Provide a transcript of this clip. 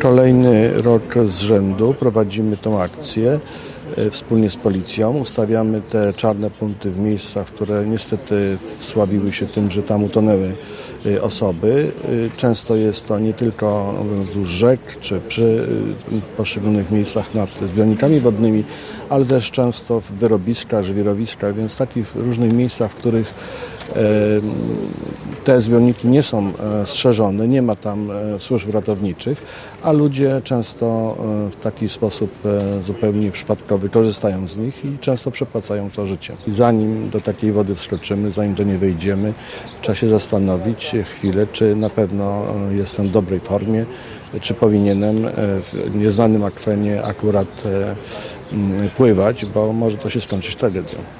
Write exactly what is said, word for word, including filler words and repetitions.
Kolejny rok z rzędu prowadzimy tą akcję wspólnie z policją. Ustawiamy te czarne punkty w miejscach, które niestety wsławiły się tym, że tam utonęły osoby. Często jest to nie tylko wzdłuż rzek, czy przy poszczególnych miejscach nad zbiornikami wodnymi, ale też często w wyrobiskach, żwirowiskach, więc w takich różnych miejscach, w których te zbiorniki nie są strzeżone, nie ma tam służb ratowniczych, a ludzie często w taki sposób zupełnie przypadkowy korzystają z nich i często przepłacają to życiem. I zanim do takiej wody wskoczymy, zanim do niej wejdziemy, trzeba się zastanowić chwilę, czy na pewno jestem w dobrej formie, czy powinienem w nieznanym akwenie akurat pływać, bo może to się skończyć tragedią.